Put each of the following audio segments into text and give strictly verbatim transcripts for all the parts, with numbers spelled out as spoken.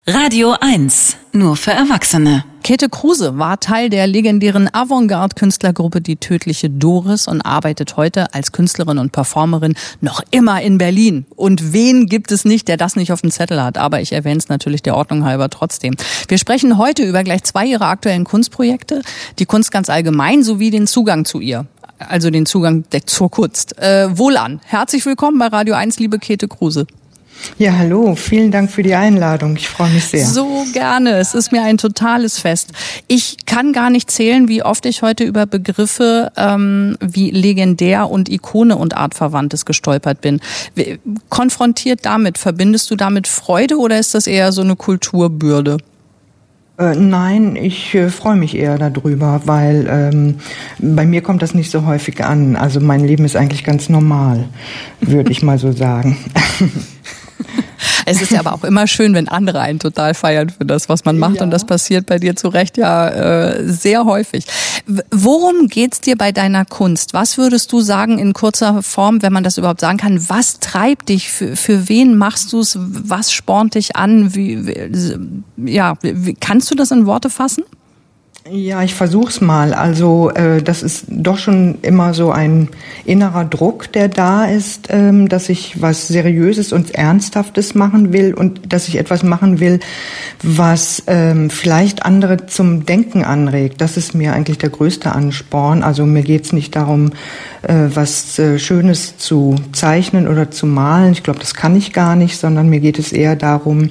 Radio eins, nur für Erwachsene. Käthe Kruse war Teil der legendären Avantgarde-Künstlergruppe Die Tödliche Doris und arbeitet heute als Künstlerin und Performerin noch immer in Berlin. Und wen gibt es nicht, der das nicht auf dem Zettel hat? Aber ich erwähne es natürlich der Ordnung halber trotzdem. Wir sprechen heute über gleich zwei ihrer aktuellen Kunstprojekte, die Kunst ganz allgemein sowie den Zugang zu ihr. Also den Zugang zur Kunst. Äh, wohlan. Herzlich willkommen bei Radio eins, liebe Käthe Kruse. Ja, hallo. Vielen Dank für die Einladung. Ich freue mich sehr. So gerne. Es ist mir ein totales Fest. Ich kann gar nicht zählen, wie oft ich heute über Begriffe ähm, wie legendär und Ikone und Artverwandtes gestolpert bin. Konfrontiert damit, verbindest du damit Freude oder ist das eher so eine Kulturbürde? Äh, nein, ich äh, freue mich eher darüber, weil ähm, bei mir kommt das nicht so häufig an. Also mein Leben ist eigentlich ganz normal, würde ich mal so sagen. Es ist ja aber auch immer schön, wenn andere einen total feiern für das, was man macht. Ja. Und das passiert bei dir zu Recht ja äh, sehr häufig. Worum geht's dir bei deiner Kunst? Was würdest du sagen in kurzer Form, wenn man das überhaupt sagen kann? Was treibt dich? Für, für wen machst du es? Was spornt dich an? Wie, wie, ja, wie, kannst du das in Worte fassen? Ja, ich versuch's mal. Also äh, das ist doch schon immer so ein innerer Druck, der da ist, ähm, dass ich was Seriöses und Ernsthaftes machen will und dass ich etwas machen will, was ähm, vielleicht andere zum Denken anregt. Das ist mir eigentlich der größte Ansporn. Also mir geht's nicht darum, äh, was äh, Schönes zu zeichnen oder zu malen. Ich glaube, das kann ich gar nicht, sondern mir geht es eher darum,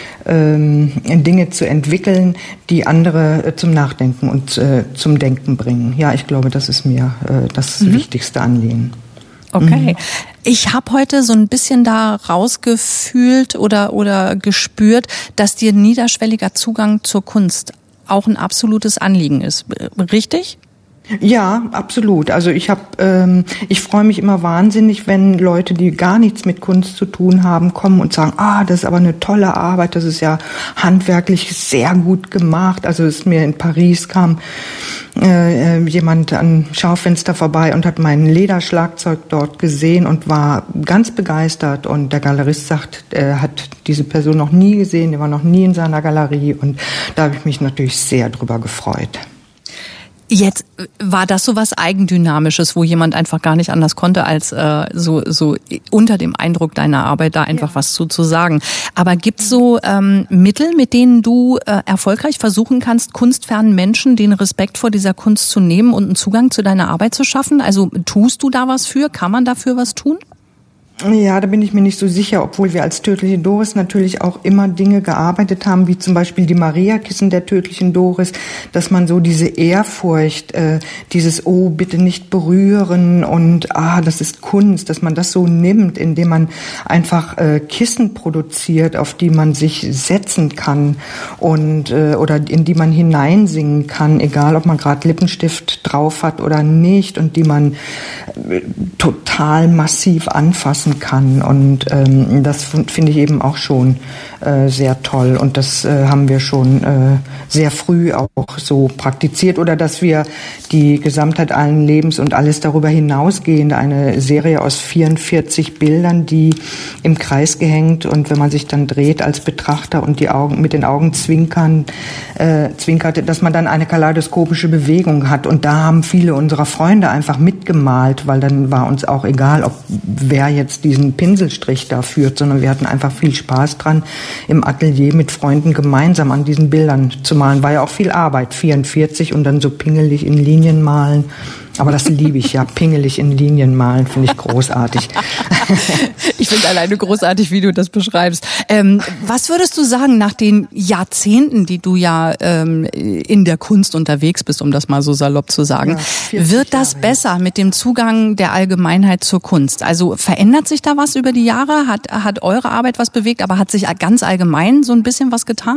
Dinge zu entwickeln, die andere äh, zum Nachdenken und äh, zum Denken bringen. Ja, ich glaube, das ist mir äh, das mhm. wichtigste Anliegen. Okay. Mhm. Ich habe heute so ein bisschen da rausgefühlt oder oder gespürt, dass dir niederschwelliger Zugang zur Kunst auch ein absolutes Anliegen ist. Richtig? Ja, absolut. Also ich habe, ähm, ich freue mich immer wahnsinnig, wenn Leute, die gar nichts mit Kunst zu tun haben, kommen und sagen, ah, das ist aber eine tolle Arbeit, das ist ja handwerklich sehr gut gemacht. Also es mir in Paris kam äh, jemand am Schaufenster vorbei und hat mein Lederschlagzeug dort gesehen und war ganz begeistert. Und der Galerist sagt, er hat diese Person noch nie gesehen, der war noch nie in seiner Galerie und da habe ich mich natürlich sehr drüber gefreut. Jetzt war das so was Eigendynamisches, wo jemand einfach gar nicht anders konnte, als äh, so so unter dem Eindruck deiner Arbeit da einfach ja. was zu, zu sagen. Aber gibt's so ähm, Mittel, mit denen du äh, erfolgreich versuchen kannst, kunstfernen Menschen den Respekt vor dieser Kunst zu nehmen und einen Zugang zu deiner Arbeit zu schaffen? Also tust du da was für? Kann man dafür was tun? Ja, da bin ich mir nicht so sicher, obwohl wir als Tödliche Doris natürlich auch immer Dinge gearbeitet haben, wie zum Beispiel die Mariakissen der Tödlichen Doris, dass man so diese Ehrfurcht, äh, dieses Oh, bitte nicht berühren und ah, das ist Kunst, dass man das so nimmt, indem man einfach äh, Kissen produziert, auf die man sich setzen kann und äh, oder in die man hineinsingen kann, egal ob man gerade Lippenstift drauf hat oder nicht und die man äh, total massiv anfassen kann und ähm, das finde ich eben auch schon äh, sehr toll und das äh, haben wir schon äh, sehr früh auch so praktiziert oder dass wir die Gesamtheit allen Lebens und alles darüber hinausgehende, eine Serie aus vierundvierzig Bildern, die im Kreis gehängt und wenn man sich dann dreht als Betrachter und die Augen mit den Augen zwinkern, äh, zwinkert, dass man dann eine kaleidoskopische Bewegung hat und da haben viele unserer Freunde einfach mitgemalt, weil dann war uns auch egal, ob wer jetzt diesen Pinselstrich da führt, sondern wir hatten einfach viel Spaß dran, im Atelier mit Freunden gemeinsam an diesen Bildern zu malen. War ja auch viel Arbeit, vierundvierzig und dann so pingelig in Linien malen. Aber das liebe ich ja, pingelig in Linien malen, finde ich großartig. Ich finde alleine großartig, wie du das beschreibst. Ähm, was würdest du sagen, nach den Jahrzehnten, die du ja ähm, in der Kunst unterwegs bist, um das mal so salopp zu sagen, ja, wird das Jahre besser mit dem Zugang der Allgemeinheit zur Kunst? Also verändert sich da was über die Jahre? Hat, hat eure Arbeit was bewegt, aber hat sich ganz allgemein so ein bisschen was getan?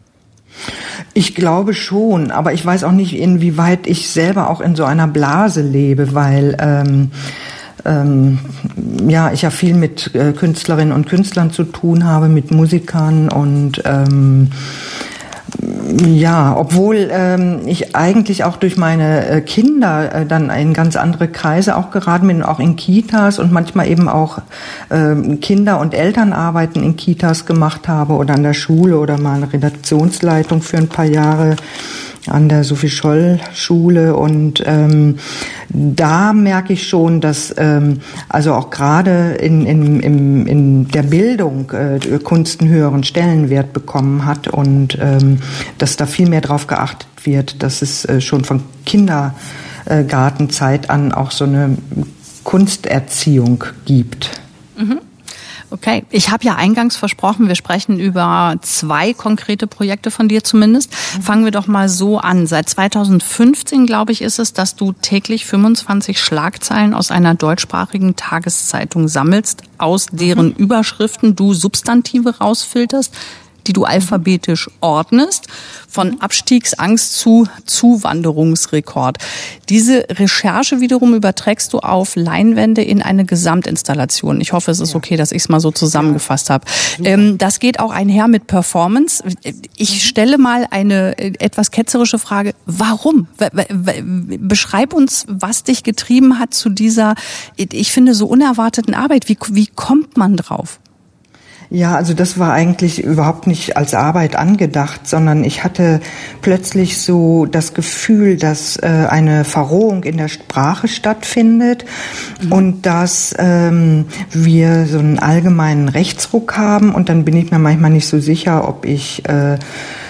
Ich glaube schon, aber ich weiß auch nicht, inwieweit ich selber auch in so einer Blase lebe, weil ähm, ähm, ja ich ja viel mit äh, Künstlerinnen und Künstlern zu tun habe, mit Musikern und ähm, Ja, obwohl ähm, ich eigentlich auch durch meine äh, Kinder äh, dann in ganz andere Kreise auch geraten bin, auch in Kitas und manchmal eben auch ähm, Kinder- und Elternarbeiten in Kitas gemacht habe oder an der Schule oder mal eine Redaktionsleitung für ein paar Jahre an der Sophie-Scholl-Schule und ähm, da merke ich schon, dass ähm, also auch gerade in, in, in, in der Bildung äh, Kunst einen höheren Stellenwert bekommen hat und ähm, dass da viel mehr drauf geachtet wird, dass es äh, schon von Kindergartenzeit an auch so eine Kunsterziehung gibt. Mhm. Okay, ich habe ja eingangs versprochen, wir sprechen über zwei konkrete Projekte von dir zumindest. Fangen wir doch mal so an. Seit zweitausendfünfzehn, glaube ich, ist es, dass du täglich fünfundzwanzig Schlagzeilen aus einer deutschsprachigen Tageszeitung sammelst, aus deren Überschriften du Substantive rausfilterst, die du alphabetisch ordnest, von Abstiegsangst zu Zuwanderungsrekord. Diese Recherche wiederum überträgst du auf Leinwände in eine Gesamtinstallation. Ich hoffe, es ist okay, dass ich es mal so zusammengefasst habe. Ähm, das geht auch einher mit Performance. Ich stelle mal eine etwas ketzerische Frage. Warum? Beschreib uns, was dich getrieben hat zu dieser, ich finde, so unerwarteten Arbeit. Wie, wie kommt man drauf? Ja, also das war eigentlich überhaupt nicht als Arbeit angedacht, sondern ich hatte plötzlich so das Gefühl, dass äh, eine Verrohung in der Sprache stattfindet mhm. und dass ähm, wir so einen allgemeinen Rechtsruck haben. Und dann bin ich mir manchmal nicht so sicher, ob ich äh,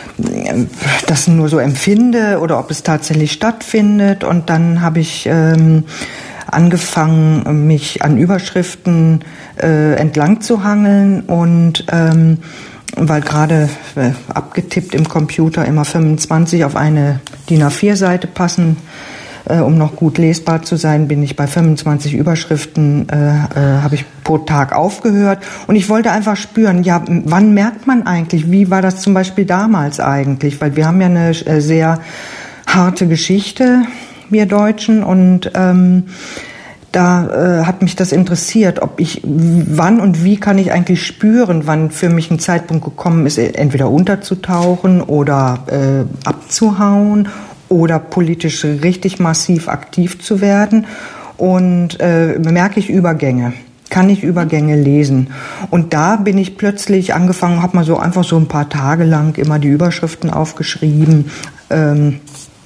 das nur so empfinde oder ob es tatsächlich stattfindet. Und dann habe ich ähm, angefangen, mich an Überschriften äh, entlang zu hangeln und ähm, weil gerade äh, abgetippt im Computer immer fünfundzwanzig auf eine D I N A vier Seite passen, äh, um noch gut lesbar zu sein, bin ich bei fünfundzwanzig Überschriften, äh, äh, habe ich pro Tag aufgehört und ich wollte einfach spüren, ja, wann merkt man eigentlich, wie war das zum Beispiel damals eigentlich, weil wir haben ja eine äh, sehr harte Geschichte, wir Deutschen, und ähm, da äh, hat mich das interessiert, ob ich, wann und wie kann ich eigentlich spüren, wann für mich ein Zeitpunkt gekommen ist, entweder unterzutauchen oder äh, abzuhauen oder politisch richtig massiv aktiv zu werden, und äh, merke ich Übergänge. Kann ich Übergänge lesen? Und da bin ich plötzlich angefangen, habe mal so einfach so ein paar Tage lang immer die Überschriften aufgeschrieben. Ähm,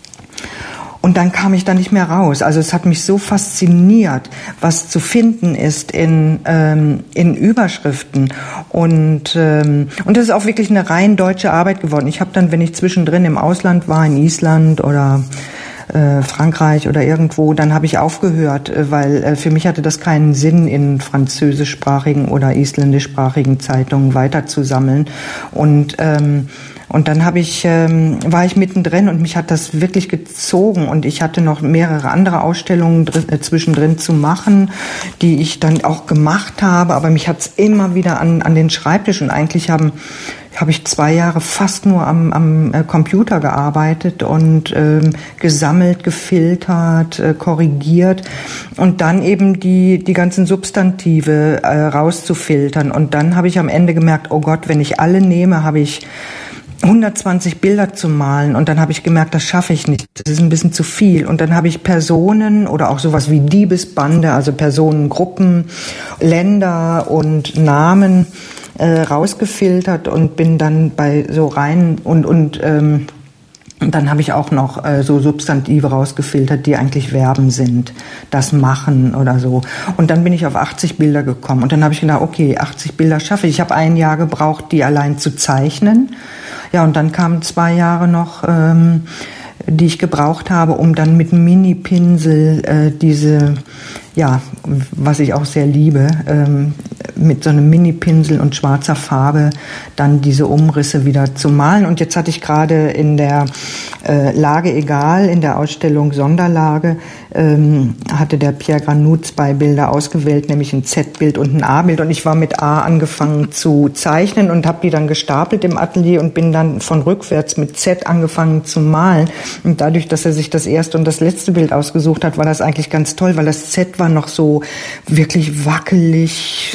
Und dann kam ich da nicht mehr raus. Also es hat mich so fasziniert, was zu finden ist in ähm, in Überschriften. Und ähm, und das ist auch wirklich eine rein deutsche Arbeit geworden. Ich habe dann, wenn ich zwischendrin im Ausland war, in Island oder äh, Frankreich oder irgendwo, dann habe ich aufgehört, äh, weil äh, für mich hatte das keinen Sinn, in französischsprachigen oder isländischsprachigen Zeitungen weiterzusammeln. Und ähm, Und dann habe ich, ähm, war ich mittendrin und mich hat das wirklich gezogen, und ich hatte noch mehrere andere Ausstellungen drin, äh, zwischendrin zu machen, die ich dann auch gemacht habe, aber mich hat's immer wieder an, an den Schreibtisch, und eigentlich haben habe ich zwei Jahre fast nur am, am äh, Computer gearbeitet und ähm, gesammelt, gefiltert, äh, korrigiert und dann eben die die ganzen Substantive äh, rauszufiltern. Und dann habe ich am Ende gemerkt, oh Gott, wenn ich alle nehme, habe ich hundertzwanzig Bilder zu malen, und dann habe ich gemerkt, das schaffe ich nicht, das ist ein bisschen zu viel. Und dann habe ich Personen oder auch sowas wie Diebesbande, also Personengruppen, Länder und Namen äh, rausgefiltert und bin dann bei so rein und und ähm, Und dann habe ich auch noch äh, so Substantive rausgefiltert, die eigentlich Verben sind, das Machen oder so. Und dann bin ich auf achtzig Bilder gekommen. Und dann habe ich gedacht, okay, achtzig Bilder schaffe ich. Ich habe ein Jahr gebraucht, die allein zu zeichnen. Ja, und dann kamen zwei Jahre noch, ähm, die ich gebraucht habe, um dann mit einem Mini-Pinsel äh, diese, ja, was ich auch sehr liebe, ähm, mit so einem Mini-Pinsel und schwarzer Farbe dann diese Umrisse wieder zu malen. Und jetzt hatte ich gerade in der äh, Lage egal, in der Ausstellung Sonderlage, ähm, hatte der Pierre Granou zwei Bilder ausgewählt, nämlich ein Z-Bild und ein A-Bild. Und ich war mit A angefangen zu zeichnen und habe die dann gestapelt im Atelier und bin dann von rückwärts mit Z angefangen zu malen. Und dadurch, dass er sich das erste und das letzte Bild ausgesucht hat, war das eigentlich ganz toll, weil das Z war noch so wirklich wackelig,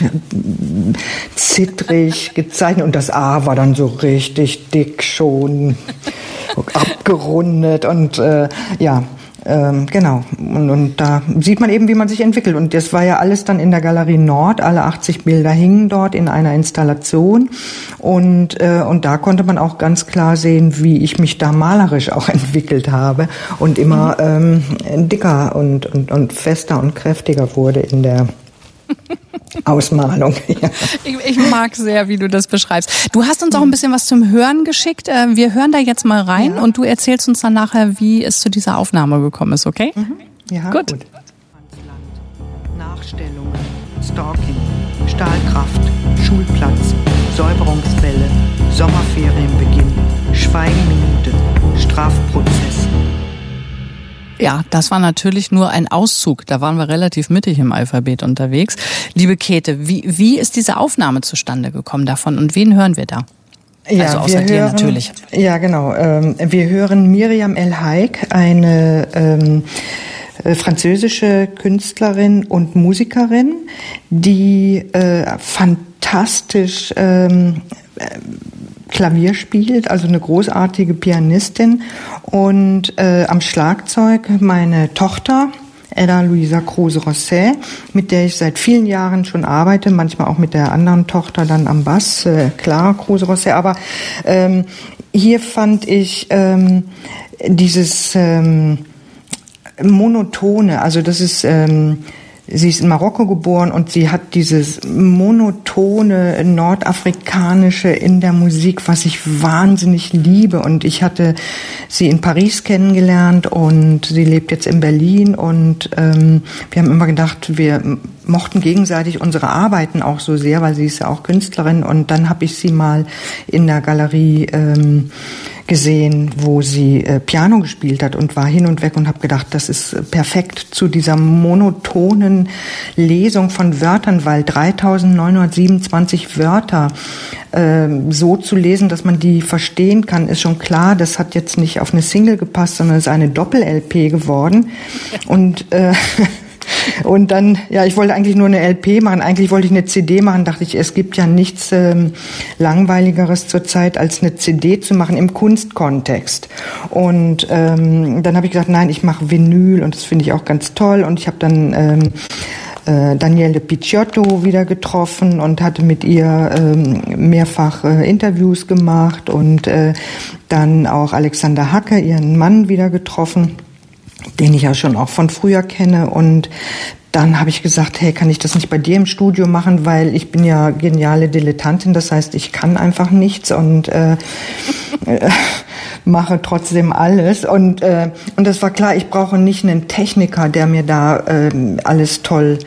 zittrig gezeichnet und das A war dann so richtig dick schon abgerundet und äh, ja, ähm, genau. Und, und da sieht man eben, wie man sich entwickelt. Und das war ja alles dann in der Galerie Nord. Alle achtzig Bilder hingen dort in einer Installation. Und, äh, und da konnte man auch ganz klar sehen, wie ich mich da malerisch auch entwickelt habe und immer ähm, dicker und, und, und fester und kräftiger wurde in der Ausmalung. Ja. Ich, ich mag sehr, wie du das beschreibst. Du hast uns auch ein bisschen was zum Hören geschickt. Wir hören da jetzt mal rein ja. und du erzählst uns dann nachher, wie es zu dieser Aufnahme gekommen ist, okay? Mhm. Ja, gut. gut. Nachstellungen, Stalking, Stahlkraft, Schulplatz, Säuberungswelle, Sommerferienbeginn, Schweigeminute, Strafprozess. Ja, das war natürlich nur ein Auszug. Da waren wir relativ mittig im Alphabet unterwegs. Liebe Käthe, wie, wie ist diese Aufnahme zustande gekommen davon und wen hören wir da? Ja, also außer wir dir hören, natürlich. Ja, genau. Ähm, wir hören Miriam El Haik, eine ähm, französische Künstlerin und Musikerin, die äh, fantastisch ähm, Klavier spielt, also eine großartige Pianistin. Und äh, am Schlagzeug meine Tochter, Edda Luisa Kruse-Rosset, mit der ich seit vielen Jahren schon arbeite, manchmal auch mit der anderen Tochter dann am Bass, äh, Clara Kruse-Rosset. Aber ähm, hier fand ich ähm, dieses ähm, Monotone, also das ist... Ähm, Sie ist in Marokko geboren und sie hat dieses monotone nordafrikanische in der Musik, was ich wahnsinnig liebe. Und ich hatte sie in Paris kennengelernt und sie lebt jetzt in Berlin. Und ähm, wir haben immer gedacht, wir mochten gegenseitig unsere Arbeiten auch so sehr, weil sie ist ja auch Künstlerin. Und dann habe ich sie mal in der Galerie ähm, gesehen, wo sie äh, Piano gespielt hat und war hin und weg und habe gedacht, das ist perfekt zu dieser monotonen Lesung von Wörtern, weil dreitausendneunhundertsiebenundzwanzig Wörter äh, so zu lesen, dass man die verstehen kann, ist schon klar. Das hat jetzt nicht auf eine Single gepasst, sondern es ist eine Doppel-L P geworden. Und äh, Und dann, ja, ich wollte eigentlich nur eine L P machen, eigentlich wollte ich eine C D machen, dachte ich, es gibt ja nichts ähm, Langweiligeres zurzeit, als eine C D zu machen im Kunstkontext. Und ähm, dann habe ich gesagt, nein, ich mache Vinyl und das finde ich auch ganz toll. Und ich habe dann ähm, äh, Daniele Picciotto wieder getroffen und hatte mit ihr ähm, mehrfach äh, Interviews gemacht und äh, dann auch Alexander Hacke, ihren Mann, wieder getroffen, den ich ja schon auch von früher kenne. Und dann habe ich gesagt, hey, kann ich das nicht bei dir im Studio machen, weil ich bin ja geniale Dilettantin, das heißt, ich kann einfach nichts und äh, äh, mache trotzdem alles. Und äh, und das war klar, ich brauche nicht einen Techniker, der mir da äh, alles toll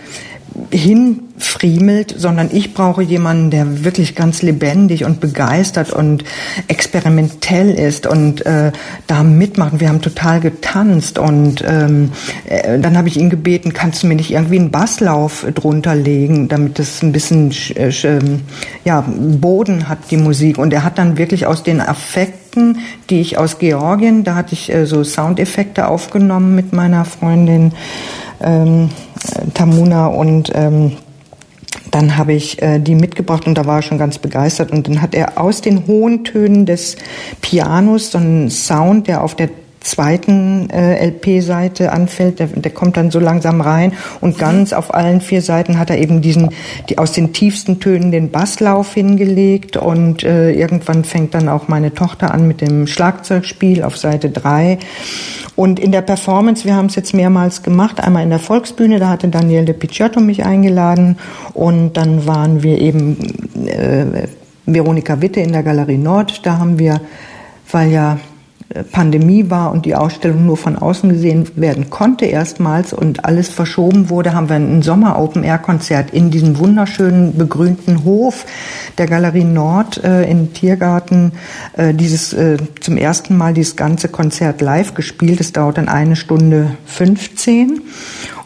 hinfriemelt, sondern ich brauche jemanden, der wirklich ganz lebendig und begeistert und experimentell ist und äh, da mitmacht. Wir haben total getanzt und ähm, äh, dann habe ich ihn gebeten, kannst du mir nicht irgendwie einen Basslauf drunter legen, damit das ein bisschen äh, ja, Boden hat, die Musik. Und er hat dann wirklich aus den Effekten, die ich aus Georgien, da hatte ich äh, so Soundeffekte aufgenommen mit meiner Freundin ähm, Tamuna und ähm, dann habe ich äh, die mitgebracht und da war er schon ganz begeistert und dann hat er aus den hohen Tönen des Pianos so einen Sound, der auf der zweiten äh, L P-Seite anfällt, der, der kommt dann so langsam rein und ganz auf allen vier Seiten hat er eben diesen, die aus den tiefsten Tönen den Basslauf hingelegt und äh, irgendwann fängt dann auch meine Tochter an mit dem Schlagzeugspiel auf Seite drei. Und in der Performance, wir haben es jetzt mehrmals gemacht, einmal in der Volksbühne, da hatte Daniele Picciotto mich eingeladen und dann waren wir eben äh, Veronika Witte in der Galerie Nord, da haben wir, weil ja Pandemie war und die Ausstellung nur von außen gesehen werden konnte erstmals und alles verschoben wurde, haben wir ein Sommer-Open-Air-Konzert in diesem wunderschönen begrünten Hof der Galerie Nord äh, im Tiergarten äh, dieses äh, zum ersten Mal dieses ganze Konzert live gespielt. Es dauert dann eine Stunde fünfzehn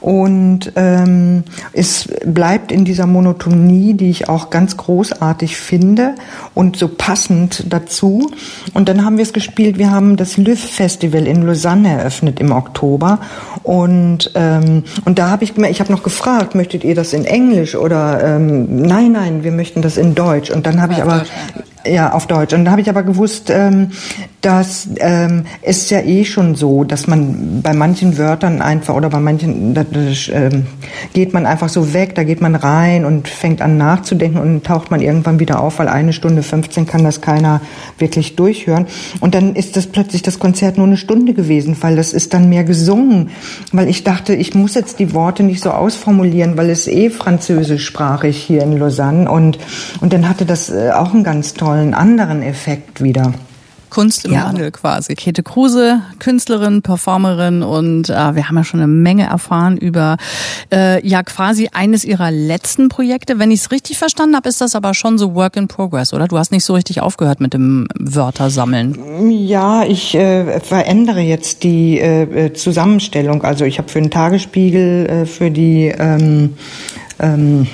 Und ähm, es bleibt in dieser Monotonie, die ich auch ganz großartig finde und so passend dazu. Und dann haben wir es gespielt, wir haben das L Ü F-Festival in Lausanne eröffnet im Oktober. Und, ähm, und da habe ich, ich habe noch gefragt, möchtet ihr das in Englisch oder ähm, nein, nein, wir möchten das in Deutsch. Und dann habe ich aber... Ja, auf Deutsch. Und da habe ich aber gewusst, ähm, dass ähm, es ist ja eh schon so, dass man bei manchen Wörtern einfach oder bei manchen, da, da ähm, geht man einfach so weg, da geht man rein und fängt an nachzudenken und dann taucht man irgendwann wieder auf, weil eine Stunde fünfzehn kann das keiner wirklich durchhören. Und dann ist das plötzlich das Konzert nur eine Stunde gewesen, weil das ist dann mehr gesungen, weil ich dachte, ich muss jetzt die Worte nicht so ausformulieren, weil es eh französischsprachig hier in Lausanne und und dann hatte das äh, auch einen ganz tollen einen anderen Effekt wieder. Kunst im Ja. Wandel quasi. Käthe Kruse, Künstlerin, Performerin und äh, wir haben ja schon eine Menge erfahren über äh, ja quasi eines ihrer letzten Projekte. Wenn ich es richtig verstanden habe, ist das aber schon so Work in Progress, oder? Du hast nicht so richtig aufgehört mit dem Wörtersammeln. Ja, ich äh, verändere jetzt die äh, Zusammenstellung. Also ich habe für den Tagesspiegel, äh, für die ähm, ähm,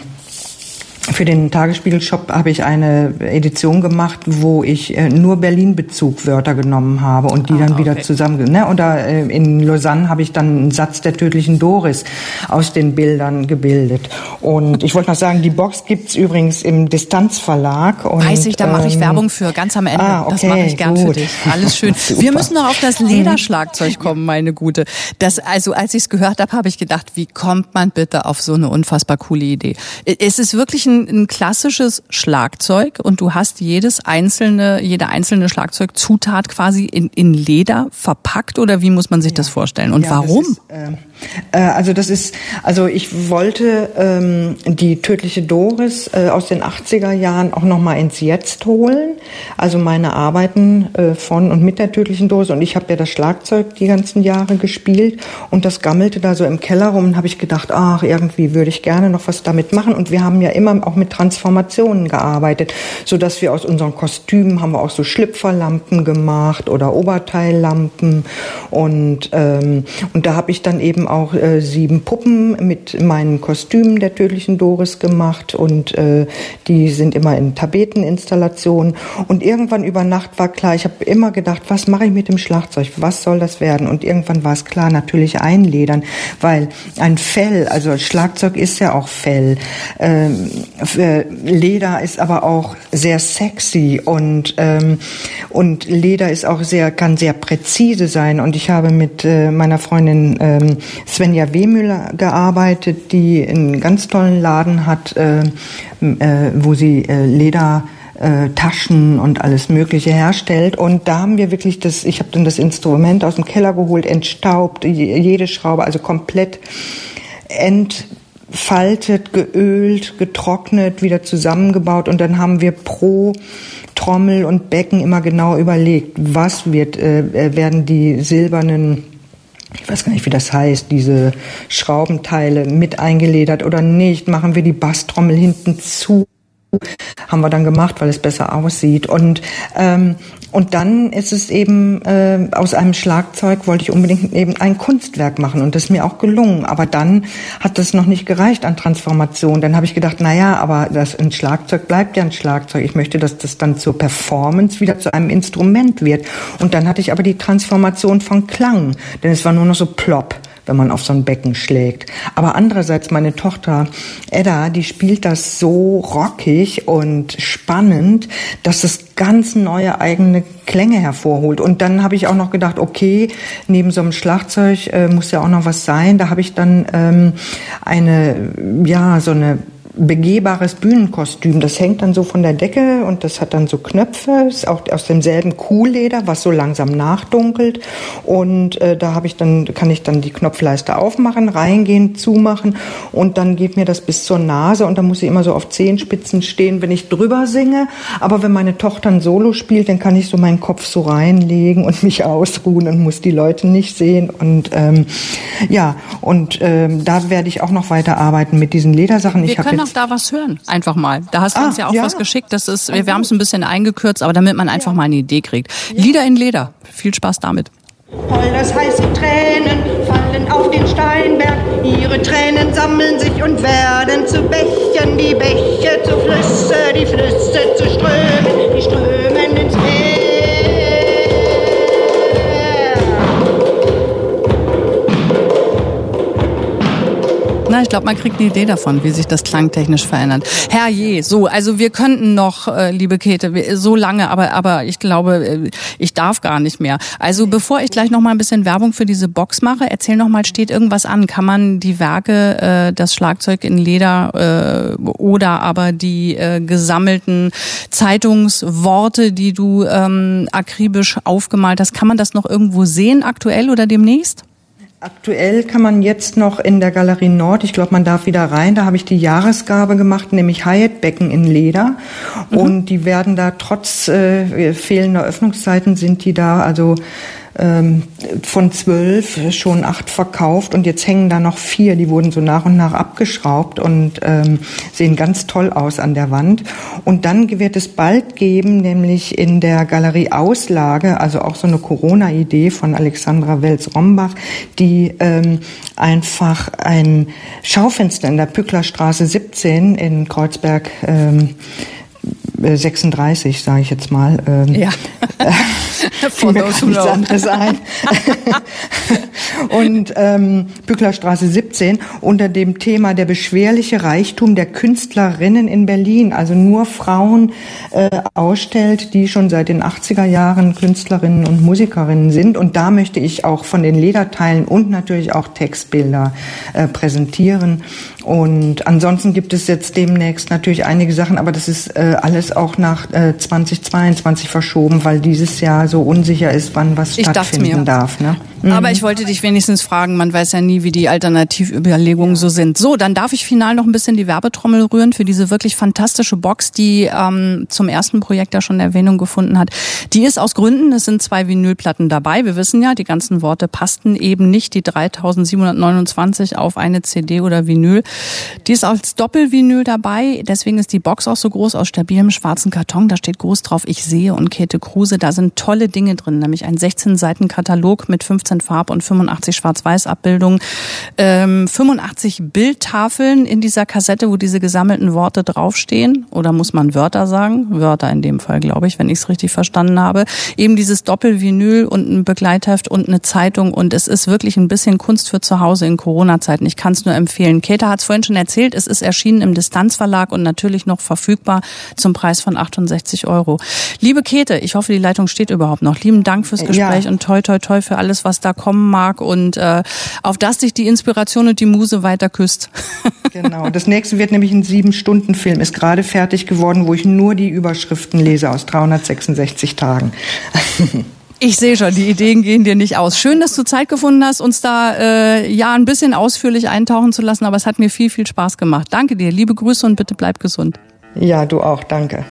Für den Tagesspiegel-Shop habe ich eine Edition gemacht, wo ich äh, nur Berlin-Bezug-Wörter genommen habe und die ah, dann wieder okay. zusammen. Ne? Oder äh, in Lausanne habe ich dann einen Satz der tödlichen Doris aus den Bildern gebildet. Und ich wollte noch sagen, die Box gibt's übrigens im Distanz-Verlag. Und, Weiß ich, da mache ich ähm, Werbung für, ganz am Ende. Ah, okay, das mache ich gern gut. für dich. Alles schön. Wir müssen noch auf das Lederschlagzeug kommen, meine Gute. Das, also als ich es gehört habe, habe ich gedacht, wie kommt man bitte auf so eine unfassbar coole Idee? Es ist wirklich ein ein klassisches Schlagzeug und du hast jedes einzelne, jede einzelne Schlagzeugzutat quasi in, in Leder verpackt oder wie muss man sich ja. das vorstellen und ja, warum? Das ist, äh, äh, also das ist, also ich wollte ähm, die tödliche Doris äh, aus den achtziger Jahren auch noch mal ins Jetzt holen, also meine Arbeiten äh, von und mit der tödlichen Doris und ich habe ja das Schlagzeug die ganzen Jahre gespielt und das gammelte da so im Keller rum und habe ich gedacht, ach irgendwie würde ich gerne noch was damit machen und wir haben ja immer auch mit Transformationen gearbeitet, so dass wir aus unseren Kostümen haben wir auch so Schlüpferlampen gemacht oder Oberteillampen und ähm, und da habe ich dann eben auch äh, sieben Puppen mit meinen Kostümen der tödlichen Doris gemacht und äh, die sind immer in Tapeteninstallationen und irgendwann über Nacht war klar, ich habe immer gedacht, was mache ich mit dem Schlagzeug, was soll das werden und irgendwann war es klar, natürlich einledern, weil ein Fell, also Schlagzeug ist ja auch Fell, ähm, Leder ist aber auch sehr sexy und ähm, und Leder ist auch sehr kann sehr präzise sein und ich habe mit äh, meiner Freundin ähm, Svenja Wehmüller gearbeitet, die einen ganz tollen Laden hat, äh, äh, wo sie äh, Leder äh, Taschen und alles Mögliche herstellt und da haben wir wirklich das, ich habe dann das Instrument aus dem Keller geholt, entstaubt, jede Schraube, also komplett ent faltet, geölt, getrocknet, wieder zusammengebaut und dann haben wir pro Trommel und Becken immer genau überlegt, was wird, äh, werden die silbernen, ich weiß gar nicht, wie das heißt, diese Schraubenteile mit eingeledert oder nicht, machen wir die Basstrommel hinten zu, haben wir dann gemacht, weil es besser aussieht und ähm, und dann ist es eben äh, aus einem Schlagzeug wollte ich unbedingt eben ein Kunstwerk machen und das ist mir auch gelungen. Aber dann hat das noch nicht gereicht an Transformation. Dann habe ich gedacht, na ja, aber das ein Schlagzeug bleibt ja ein Schlagzeug. Ich möchte, dass das dann zur Performance wieder zu einem Instrument wird. Und dann hatte ich aber die Transformation von Klang, denn es war nur noch so plopp, wenn man auf so ein Becken schlägt. Aber andererseits meine Tochter Edda, die spielt das so rockig und spannend, dass es ganz neue eigene Klänge hervorholt. Und dann habe ich auch noch gedacht, okay, neben so einem Schlagzeug äh, muss ja auch noch was sein. Da habe ich dann ähm, eine, ja, so eine begehbares Bühnenkostüm. Das hängt dann so von der Decke und das hat dann so Knöpfe, ist auch aus demselben Kuhleder, was so langsam nachdunkelt. Und äh, da habe ich dann, kann ich dann die Knopfleiste aufmachen, reingehen, zumachen und dann geht mir das bis zur Nase und dann muss ich immer so auf Zehenspitzen stehen, wenn ich drüber singe. Aber wenn meine Tochter ein Solo spielt, dann kann ich so meinen Kopf so reinlegen und mich ausruhen und muss die Leute nicht sehen. Und ähm, ja, und ähm, da werde ich auch noch weiter arbeiten mit diesen Ledersachen. Wir ich können auch da was hören, einfach mal. Da hast du ah, uns ja auch ja. was geschickt. Das ist, wir, wir haben es ein bisschen eingekürzt, aber damit man einfach ja. mal eine Idee kriegt. Ja. Lieder in Leder. Viel Spaß damit. Voll das heiße Tränen fallen fallen auf den Steinberg, ihre Tränen sammeln sich und werden zu Bächen, die Bäche zu Flüsse, die Flüsse zu Strömen, die strömen ins Meer. Na, ich glaube, man kriegt eine Idee davon, wie sich das klangtechnisch verändert. Herrje, so, also wir könnten noch, äh, liebe Käthe, so lange, aber aber ich glaube, ich darf gar nicht mehr. Also bevor ich gleich noch mal ein bisschen Werbung für diese Box mache, erzähl noch mal, steht irgendwas an? Kann man die Werke, äh, das Schlagzeug in Leder äh, oder aber die äh, gesammelten Zeitungsworte, die du ähm, akribisch aufgemalt hast, kann man das noch irgendwo sehen, aktuell oder demnächst? Aktuell kann man jetzt noch in der Galerie Nord, ich glaube, man darf wieder rein, da habe ich die Jahresgabe gemacht, nämlich Hyatt-Becken in Leder. Mhm. Und die werden da trotz äh, fehlender Öffnungszeiten sind die da, also ähm, von zwölf schon acht verkauft und jetzt hängen da noch vier, die wurden so nach und nach abgeschraubt und ähm, sehen ganz toll aus an der Wand. Und dann wird es bald geben, nämlich in der Galerie Auslage, also auch so eine Corona-Idee von Alexandra Welz-Rombach, die ähm, einfach ein Schaufenster in der Pücklerstraße siebzehn in Kreuzberg ähm, sechsunddreißig, sage ich jetzt mal. Ähm, ja. Fiel mir gar nichts anderes ein. Und ähm, Bücklerstraße siebzehn unter dem Thema der beschwerliche Reichtum der Künstlerinnen in Berlin, also nur Frauen äh, ausstellt, die schon seit den achtziger Jahren Künstlerinnen und Musikerinnen sind. Und da möchte ich auch von den Lederteilen und natürlich auch Textbilder äh, präsentieren. Und ansonsten gibt es jetzt demnächst natürlich einige Sachen, aber das ist äh, alles auch nach äh, zweitausendzweiundzwanzig verschoben, weil dieses Jahr so unsicher ist, wann was ich stattfinden darf. Ne? Mhm. Aber ich wollte dich wenigstens fragen, man weiß ja nie, wie die Alternativüberlegungen so sind. So, dann darf ich final noch ein bisschen die Werbetrommel rühren für diese wirklich fantastische Box, die ähm, zum ersten Projekt ja schon Erwähnung gefunden hat. Die ist aus Gründen, es sind zwei Vinylplatten dabei. Wir wissen ja, die ganzen Worte passten eben nicht, die dreitausendsiebenhundertneunundzwanzig auf eine C D oder Vinyl. Die ist als Doppelvinyl dabei, deswegen ist die Box auch so groß, aus stabilem schwarzen Karton. Da steht groß drauf, ich sehe und Käthe Kruse. Da sind tolle Dinge drin, nämlich ein sechzehn Seiten Katalog mit fünfzehn Farb- und fünfundachtzig Schwarz-Weiß-Abbildungen, ähm, fünfundachtzig Bildtafeln in dieser Kassette, wo diese gesammelten Worte draufstehen. Oder muss man Wörter sagen? Wörter in dem Fall, glaube ich, wenn ich es richtig verstanden habe. Eben dieses Doppelvinyl und ein Begleitheft und eine Zeitung. Und es ist wirklich ein bisschen Kunst für zu Hause in Corona-Zeiten. Ich kann es nur empfehlen. Käthe hat es vorhin schon erzählt, es ist erschienen im Distanzverlag und natürlich noch verfügbar zum Preis von achtundsechzig Euro. Liebe Käthe, ich hoffe, die Leitung steht überhaupt noch. Lieben Dank fürs Gespräch ja. und toi, toi, toi für alles, was da kommen mag und äh, auf das dich die Inspiration und die Muse weiter küsst. Genau, das nächste wird nämlich ein sieben-Stunden-Film, ist gerade fertig geworden, wo ich nur die Überschriften lese aus dreihundertsechsundsechzig Tagen. Ich sehe schon, die Ideen gehen dir nicht aus. Schön, dass du Zeit gefunden hast, uns da äh, ja ein bisschen ausführlich eintauchen zu lassen, aber es hat mir viel, viel Spaß gemacht. Danke dir, liebe Grüße und bitte bleib gesund. Ja, du auch, danke.